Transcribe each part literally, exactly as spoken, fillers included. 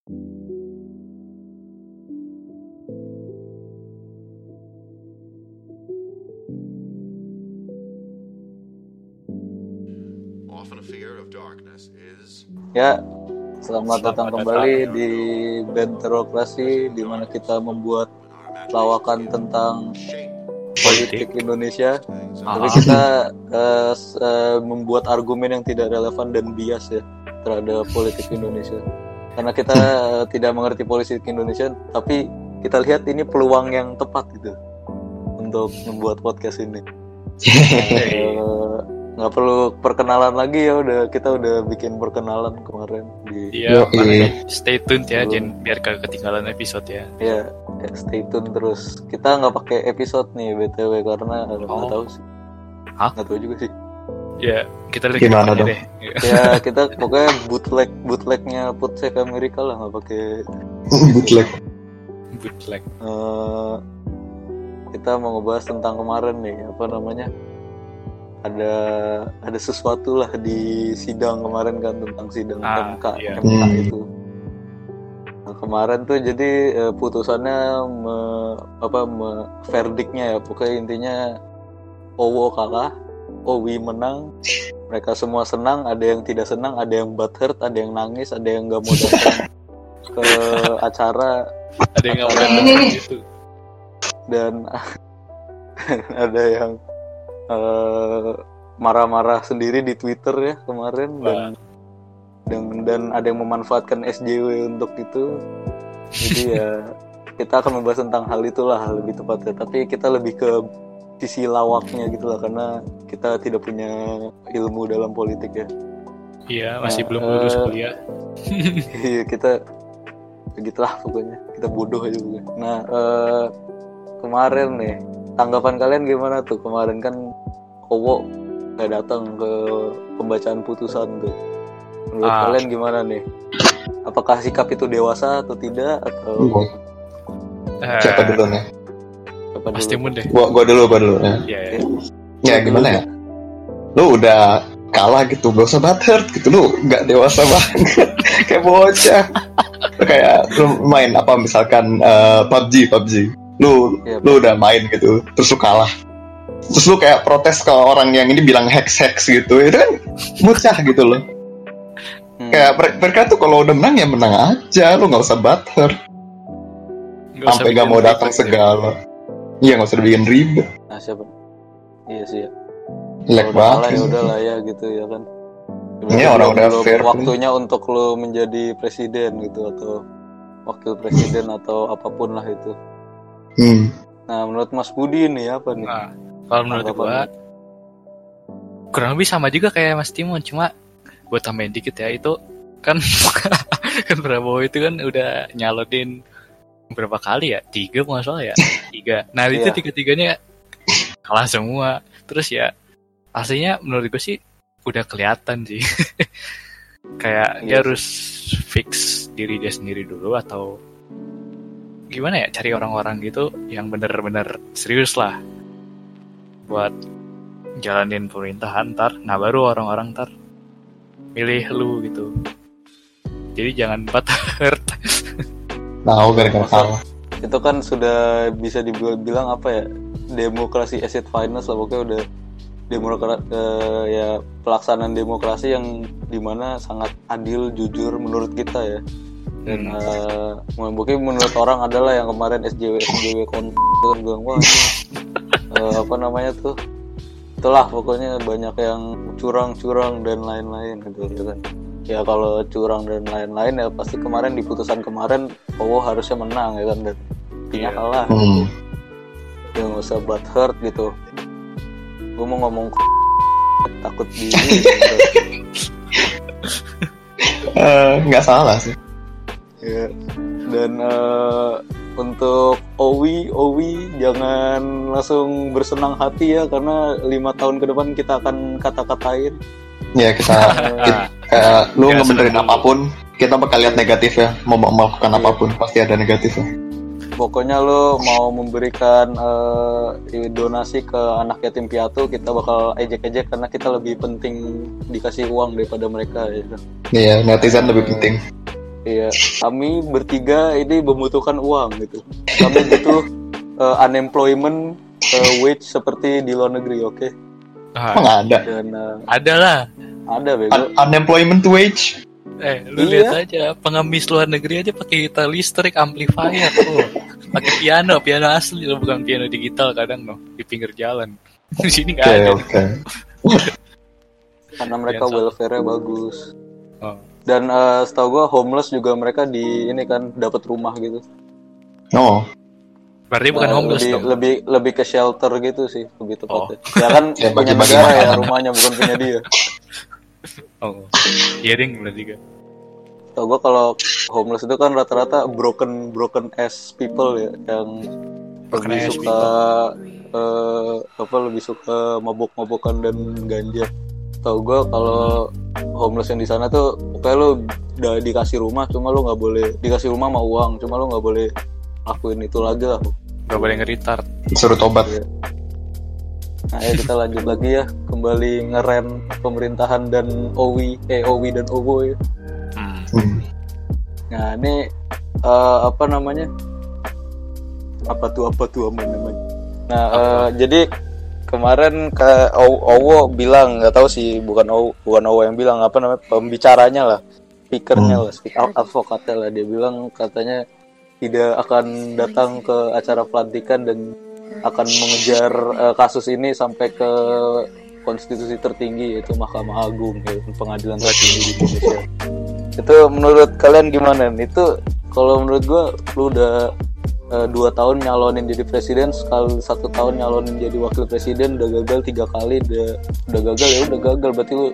Ya, selamat datang kembali di Benterokrasi, di mana kita membuat lawakan tentang politik Indonesia. Ah. Tapi kita uh, uh, membuat argumen yang tidak relevan dan bias ya terhadap politik Indonesia. Karena kita uh, tidak mengerti politik Indonesia, tapi kita lihat ini peluang yang tepat gitu untuk membuat podcast ini. uh, nggak perlu perkenalan lagi ya, udah kita udah bikin perkenalan kemarin di. Iya, makanya stay tuned ya, jangan biar gak ketinggalan episode ya. Iya, ya, stay tune terus. Kita nggak pakai episode nih B T W karena nggak Oh. tahu sih. Hah? Nggak tahu juga sih. Ya, kita lagi Gimana dong? deh. Ya kita pokoknya bootleg bootlegnya Putsek Amerika lah, nggak pakai. Bootleg. Bootleg. Uh, kita mau ngebahas tentang kemarin nih, apa namanya? Ada ada sesuatu lah di sidang kemarin kan, tentang sidang Ah, M K iya. M K Hmm. itu. Nah, kemarin tuh jadi eh, putusannya me, apa me, verdiknya ya, pokoknya intinya Owo kalah, Owi menang. Mereka semua senang, ada yang tidak senang, ada yang butthurt, ada yang nangis, ada yang nggak mau datang ke acara, Ada yang Acara ngomong gitu. dan ada yang eh, marah-marah sendiri di Twitter ya kemarin, dan dan dan ada yang memanfaatkan S J W untuk itu. Jadi ya kita akan membahas tentang hal itulah lebih tepatnya, tapi kita lebih ke sisi lawaknya gitu lah, karena kita tidak punya ilmu dalam politik ya. Iya, masih Nah, belum lulus eh, kuliah. Iya, kita begitulah pokoknya, kita bodoh aja pokoknya. Nah eh, kemarin nih tanggapan kalian gimana tuh? Kemarin kan Owo nggak datang ke pembacaan putusan tuh. Menurut Ah. kalian gimana nih? Apakah sikap itu dewasa atau tidak, atau Eh, Siapa dulu nih? apa Pasti dulu? mun deh. Gua, gua dulu, gua dulu ya. Iya, ya. Ya gimana ya? Lu udah kalah gitu, gak usah butthurt gitu. Lu gak dewasa banget. Kayak bocah. Lu kayak lu main apa misalkan eh, P U B G, P U B G. Lu Iya, lu udah main gitu, terus lu kalah. Terus lu kayak protes ke orang yang ini bilang hex-hex gitu. Itu kan bocah gitu loh. Hmm. Kayak mer- mereka tuh kalau udah menang ya menang aja, lu gak usah butthurt. Nggak usah Sampai gak bikin mau datang ribet ya. segala. Iya gak usah bikin ribet. Nah siapa? Iya sih ya. Jelek Kalau udah kalah ya banget. udah lah ya gitu ya kan. Ini orang udah Belum fair play. waktunya untuk lo menjadi presiden gitu, atau wakil presiden atau apapun lah itu. Hmm. Nah menurut Mas Budi nih apa nih? Nah, kalau menurut gua Tanggapannya? kurang lebih sama juga kayak Mas Timon, cuma gua tambahin dikit ya, itu kan kan Prabowo itu kan udah nyalonin berapa kali ya? Tiga kalau nggak salah ya? Tiga. Nah itu Iya. tiga-tiganya kalah semua. Terus ya aslinya menurut gue sih udah kelihatan sih. Kayak Iya dia sih. harus fix diri dia sendiri dulu, atau gimana ya, cari orang-orang gitu yang bener-bener serius lah buat jalanin pemerintahan ntar. Nah baru orang-orang ntar milih lu gitu. Jadi jangan butthurt. Nah, gara-gara Masa- kalah. Itu kan sudah bisa dibilang apa ya, demokrasi as it finest lah, pokoknya udah demokrasi ya, pelaksanaan demokrasi yang dimana sangat adil, jujur menurut kita ya. Dan eh, mungkin menurut orang adalah yang kemarin S J W S J W kon itu kan bilang wah ini, eh, apa namanya tuh, itulah pokoknya banyak yang curang-curang dan lain-lain gitu ya kan. Ya kalau curang dan lain-lain ya pasti kemarin di putusan kemarin Owo harusnya menang ya kan, dan intinya Iya. kalah. Hmm. Ya nggak usah butthurt gitu. Gue mau ngomong takut di Eh, nggak salah sih. ya. Dan eh, untuk Owi Owi jangan langsung bersenang hati ya, karena lima tahun ke depan kita akan kata-katain. Ya kita, kita kayak lu Ya, ngebenerin seneng dulu. apapun, kita bakal lihat negatif ya. Mau mau melakukan Iya. apapun pasti ada negatifnya. Pokoknya lo mau memberikan eh, donasi ke anak yatim piatu, kita bakal ejek-ejek karena kita lebih penting dikasih uang daripada mereka ya kan. Iya, netizen lebih penting. Iya, kami bertiga ini membutuhkan uang gitu. Kami butuh uh, unemployment uh, wage seperti di luar negeri, oke? Okay? Ah, Emang ada? Dan uh, ada lah. ada bego. Un- unemployment wage. Eh, lu Iya. lihat aja pengemis luar negeri aja pakai gitar listrik, amplifier tuh. Pakai piano, piano asli loh, bukan piano digital kadang loh di pinggir jalan. Di sini nggak Oke ada. oke. Karena mereka Yang sama. welfare-nya bagus. Oh. Dan uh, setahu gua homeless juga mereka di ini kan dapat rumah gitu. Oh. Berarti bukan Nah, homeless lebih, dong. lebih lebih ke shelter gitu sih lebih tepatnya. Oh. Ya kan Ya, punya bagi-bagi negara ya makanan. rumahnya bukan punya dia. Oh. Iya ding berarti kan. Tau gue kalau homeless itu kan rata-rata broken broken ass people ya yang Broken lebih ass suka eh, apa lebih suka mabok-mabokan dan ganja. Tau gue kalau homeless yang di sana tuh pokoknya lu udah dikasih rumah cuma lu nggak boleh dikasih rumah sama uang cuma lu nggak boleh lakuin itu lagi lah. Gak boleh ngeritard. Disuruh tobat. Iya. Nah ya kita lanjut lagi ya kembali ngerem pemerintahan dan Owi eh Owi dan Owo ya. Hmm. Hmm. Nah ini eh, apa namanya? Apa tuh apa tuh apa namanya? Nah eh, jadi kemarin ke O- Owo bilang nggak tahu sih bukan Owo bukan Owo yang bilang apa namanya pembicaranya lah, speakernya Hmm. lah, speak out advokatnya lah dia bilang katanya tidak akan datang ke acara pelantikan dan akan mengejar eh, kasus ini sampai ke konstitusi tertinggi yaitu Mahkamah Agung ya, pengadilan tertinggi di Indonesia. Itu menurut kalian gimana? Itu kalau menurut gua lu udah uh, dua tahun nyalonin jadi presiden, sekali satu tahun nyalonin jadi wakil presiden, udah gagal tiga kali, udah udah gagal ya udah gagal berarti lu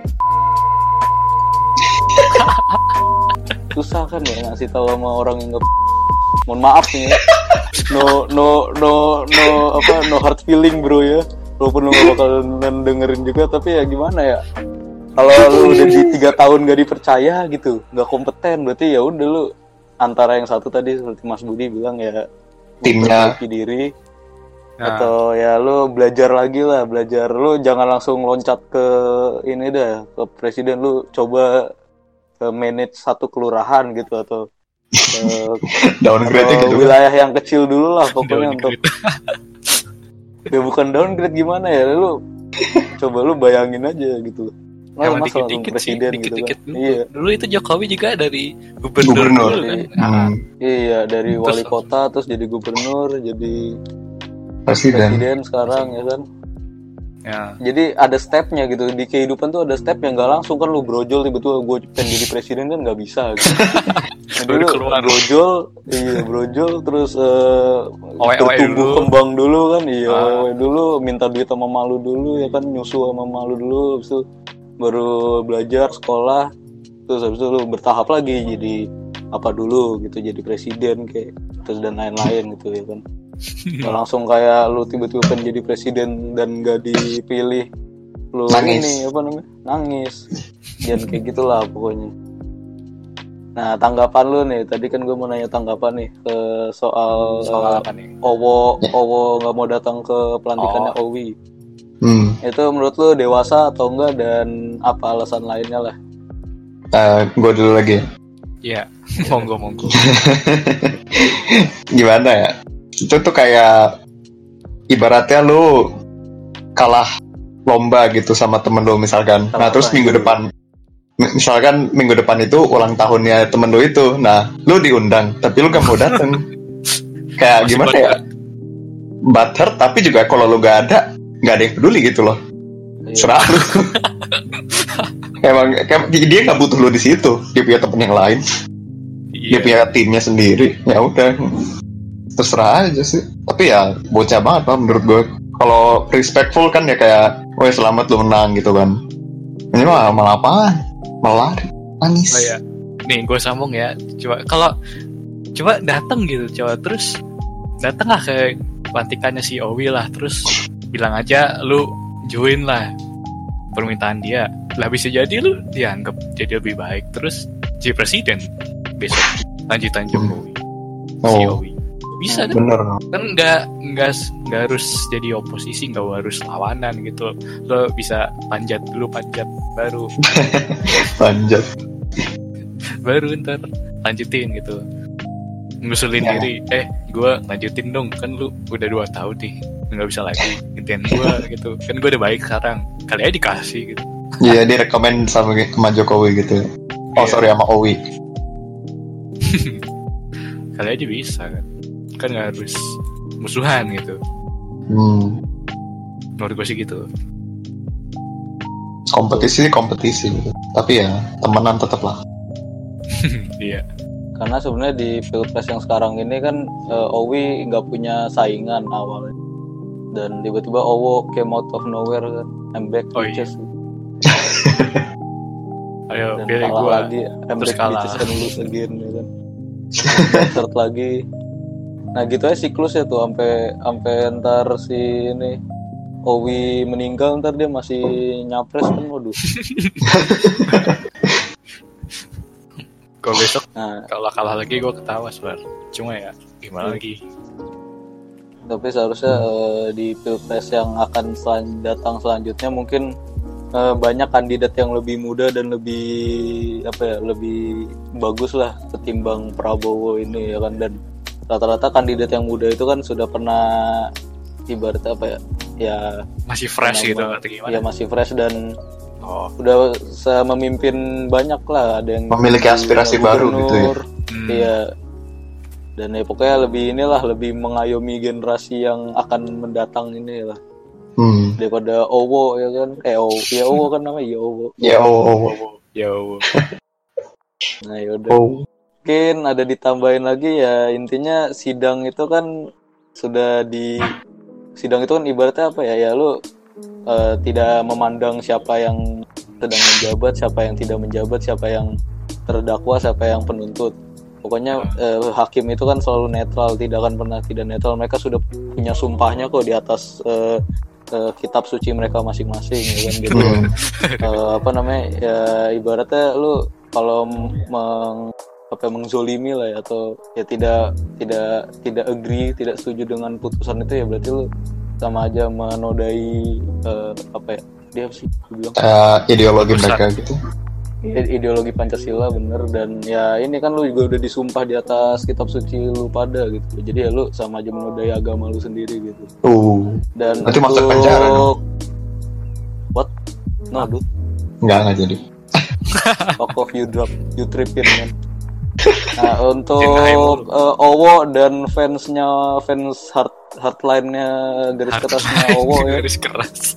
susah kan ya ngasih tahu sama orang yang nggak. Mohon maaf nih ya. No no no no apa no hard feeling bro ya. Walaupun lu gak bakalan dengerin juga tapi ya gimana ya. Kalau lu udah di tiga tahun gak dipercaya gitu, gak kompeten, berarti ya udah lu antara yang satu tadi seperti Mas Budi bilang ya Timnya. memperbaiki diri Nah, atau ya lu belajar lagi lah, belajar lu jangan langsung loncat ke ini dah ke presiden, lu coba ke manage satu kelurahan gitu atau ke Downgrade atau gitu. wilayah yang kecil dulu lah pokoknya untuk downgrade. ya bukan downgrade gimana ya lu coba lu bayangin aja gitu. Nah, Emang masa langsung dikit-dikit sih, presiden gitu dikit-dikit kan. dulu. Iya. Dulu itu Jokowi juga dari gubernur, Gubernur. dulu kan. Iya. Ah, Hmm. Iya, dari Terus- wali kota terus jadi gubernur, jadi Presiden. presiden sekarang ya kan. ya. Jadi ada stepnya gitu di kehidupan tuh ada step yang nggak langsung kan lu brojol tiba-tiba gue pengen jadi presiden kan nggak bisa gitu. Jadi Baru lu keluar. brojol, iya brojol terus eh, Owe-owe bertumbuh dulu. kembang dulu kan, iya Ah. owe dulu minta duit sama malu dulu ya kan nyusu sama malu dulu, habis itu baru belajar sekolah, terus habis itu lu bertahap lagi jadi apa dulu gitu jadi presiden kayak terus dan lain-lain gitu ya kan. Nggak langsung kayak lu tiba-tiba pengen jadi presiden dan gak dipilih lu Nangis. ini apa namanya nangis jangan kayak gitulah pokoknya. Nah tanggapan lu nih tadi kan gue mau nanya tanggapan nih ke soal, Soal eh, apa nih? Owo Owo nggak mau datang ke pelantikannya Oh. Owi Hmm. itu menurut lu dewasa atau enggak dan apa alasan lainnya lah? gue dulu lagi. Iya, monggo monggo. Gimana ya? Itu tuh kayak ibaratnya lu kalah lomba gitu sama temen lu misalkan. Sama Nah terus apa? minggu depan, mi- misalkan minggu depan itu ulang tahunnya temen lu itu. Nah lu diundang, tapi lu gak mau dateng. Kayak Masih gimana buat- ya? Butthurt, tapi juga kalau lu gak ada, gak ada yang peduli gitu loh. Iya. Serah lu. Emang kayak dia nggak butuh lu di situ. Dia punya temen yang lain. Dia Iya. punya timnya sendiri. Ya udah, terserah aja sih. Tapi ya bocah banget pak menurut gue. Kalau respectful kan ya kayak, wah selamat lu menang gitu kan. Ini mah malah apaan? Malah lari, nangis. Oh ya, nih gue sambung ya. Coba kalau coba datang gitu, coba terus datang lah ke pelantikannya si Owi lah, terus bilang aja lu join lah permintaan dia. Lah bisa jadi lu dianggap jadi lebih baik, terus jadi presiden besok lanjutan Jokowi. Si Oh, Owi bisa kan? bener. Kan nggak nggak nggak harus jadi oposisi, nggak harus lawanan gitu. Lo bisa panjat dulu, panjat baru Lanjut. baru ntar lanjutin gitu, ngusulin Ya. diri, eh gue lanjutin dong, kan lu udah dua tahun nih nggak bisa lagi gantian gue gitu kan, gue udah baik sekarang, kali aja dikasih gitu. Iya, direkomend sama sama Jokowi gitu. Oh Iya. sorry, sama Owi. Kali aja bisa kan, kan nggak harus musuhan gitu, Hmm. menurut gue sih gitu. Kompetisi kompetisi gitu. Tapi ya temenan tetap lah. Iya. Karena sebenarnya di pilpres yang sekarang ini kan uh, Owi nggak punya saingan awalnya, dan tiba-tiba Owo came out of nowhere kan, I'm back Oh, iya. bitches. Ayo Dan pilih kalah gue, lagi, I'm terus back kalah. bitches and lose again ya kan. Start lagi. Nah gitu aja siklus ya tuh, sampai sampai ntar si ini Owi meninggal, ntar dia masih nyapres kan, waduh. Kalau besok Nah kalau kalah lagi gue ketawa sebenarnya, cuma ya gimana lagi. tapi seharusnya eh, di pilpres yang akan selan- datang selanjutnya mungkin eh, banyak kandidat yang lebih muda dan lebih apa ya, lebih bagus lah ketimbang Prabowo ini ya kan. Dan rata-rata kandidat yang muda itu kan sudah pernah ibaratnya apa ya, ya Masih fresh Nama- gitu atau gimana? ya masih fresh dan Oh, udah se- memimpin banyak lah, ada yang Memiliki aspirasi baru gitu ya. gubernur, hmm. iya. Dan ya pokoknya lebih inilah, lebih mengayomi generasi yang akan mendatang ini lah Hmm. daripada Owo ya kan. Eh Owo, ya Owo kan namanya, ya Owo. Ya oh, oh, Yo, Nah yaudah, oh. mungkin ada ditambahin lagi ya, intinya sidang itu kan sudah di sidang itu kan ibaratnya apa ya, ya lu eh, tidak memandang siapa yang sedang menjabat, siapa yang tidak menjabat, siapa yang terdakwa, siapa yang penuntut. Pokoknya eh, hakim itu kan selalu netral, tidak akan pernah tidak netral. Mereka sudah punya sumpahnya kok di atas eh, eh, kitab suci mereka masing-masing ya kan gitu. Hmm. Eh, apa namanya ya, ibaratnya lu kalau meng apa mengzolimi lah ya, atau ya tidak tidak tidak agree, tidak setuju dengan putusan itu, ya berarti lu sama aja menodai eh, apa ya, dia apa sih gua bilang, Eh, ideologi Pusat. mereka gitu. I- ideologi Pancasila, bener. Dan ya ini kan lu juga udah disumpah di atas kitab suci lu pada gitu, jadi ya lu sama aja menodai agama lu sendiri gitu. Uh, Dan Nanti masuk penjara dong. what no dude, nggak nggak jadi. fuck off, you drop, you trippin kan. Nah untuk Cintai mulu. uh, Owo dan fansnya, fans hard hardline-nya, garis kerasnya Owo ya. garis keras.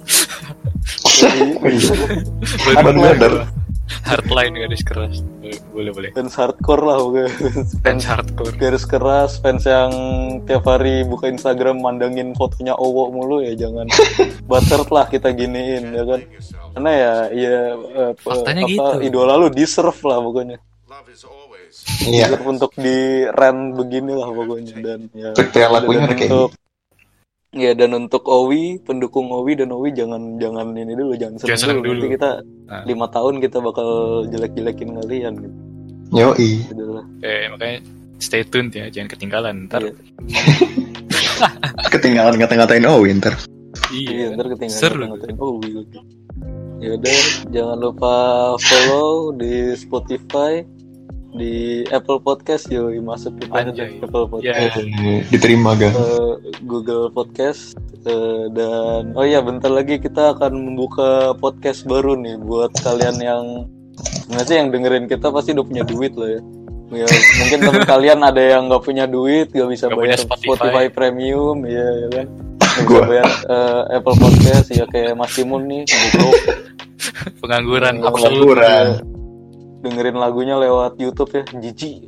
Bener. Hardline garis keras. Boleh boleh. Fans hardcore lah pokoknya. Fans hardcore. Garis keras, fans yang tiap hari buka Instagram mandangin fotonya Owo mulu, ya jangan buttert lah kita giniin ya kan. Karena ya ya eh, Faktanya apa, gitu. idola lu deserve lah pokoknya. Iya. Deserve untuk di rent beginilah pokoknya. Dan ya Seperti yang lakunya dan kayak untuk ya dan untuk Owi, pendukung Owi dan Owi jangan jangan ini dulu, jangan seneng, Jangan seneng dulu. dulu. Nanti kita Nah. lima tahun kita bakal jelek-jelekin kalian gitu. Yoi. Gitu lah. Eh, makanya stay tune ya, jangan ketinggalan. Ntar Iya. Ketinggalan ngata-ngatain oh winter. Iya, iya, ntar ketinggalan seru. ngatain Owi lagi. Ya udah, jangan lupa follow di Spotify, di Apple Podcast, yoi masuk kita ke Anjay. Apple Podcast, Ya. Eh, diterima ga? eh, Google Podcast, eh, dan oh iya bentar lagi kita akan membuka podcast baru nih buat kalian yang sebenarnya yang dengerin kita pasti udah punya duit lah ya. Ya, mungkin temen kalian ada yang nggak punya duit, nggak bisa Nggak bayar punya Spotify. Spotify Premium, ya, ya kan? Nggak bisa Gua. bayar eh, Apple Podcast, ya kayak Mas Timun nih, goblok. Pengangguran Nggak absolut. Pengangguran. bisa dengerin lagunya lewat YouTube ya, jijik.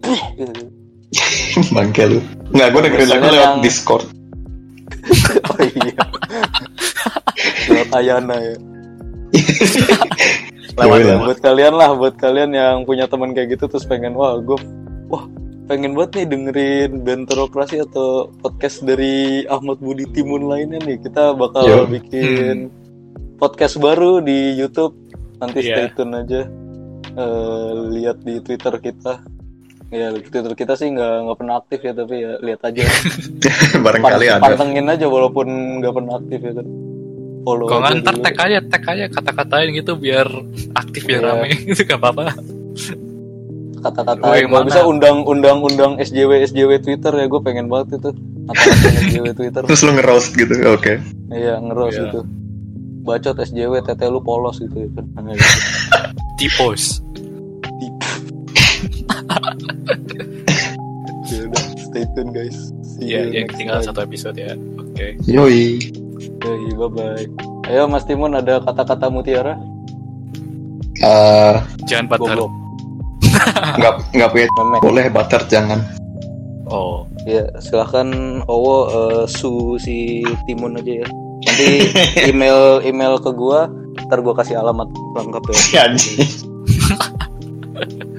Bangke lu. Nggak, gue dengerin lagu Biasanya lewat yang- Discord. Oh iya. Lewat Ayana ya. Yoi lah. Buat kalian lah, buat kalian yang punya teman kayak gitu terus pengen, wah gue, wah pengen banget nih dengerin Benterokrasi atau podcast dari Ahmad Budi Timun lainnya nih. Kita bakal Yo. bikin podcast baru di YouTube. Nanti stay Iya. tune aja. Eh, lihat di Twitter kita. Ya Twitter kita sih nggak nggak pernah aktif ya, tapi ya lihat aja. Barangkali Pan- ada. Pantengin aja walaupun nggak pernah aktif ya kan. Follow Kalau aja nggak ntar dulu. tag aja, tag aja kata-katain gitu biar aktif biar Iya. rame gitu, gak apa-apa. kata-kata Gua yang gue mana? bisa undang-undang undang S J W S J W Twitter ya, gue pengen banget itu kata-kata S J W Twitter. Terus lu nge-roast gitu, oke. Iya ngeros Iya. gitu, bacot S J W tete lu polos gitu ya kan. Nah, gitu. Tipos. Ya udah, stay tune guys. See Iya, you yang next tinggal time. satu episode ya. Oke. Yoi. Yoi, bye bye. Ayo Mas Timun, ada kata-kata mutiara? Eh, Jangan butter. Goblok. nggak nggak punya. Memek. Boleh butter jangan. Oh, Ya, silahkan Owo eh, su si Timun aja ya. Nanti email email ke gua, ntar gua kasih alamat lengkap ya. Anjing.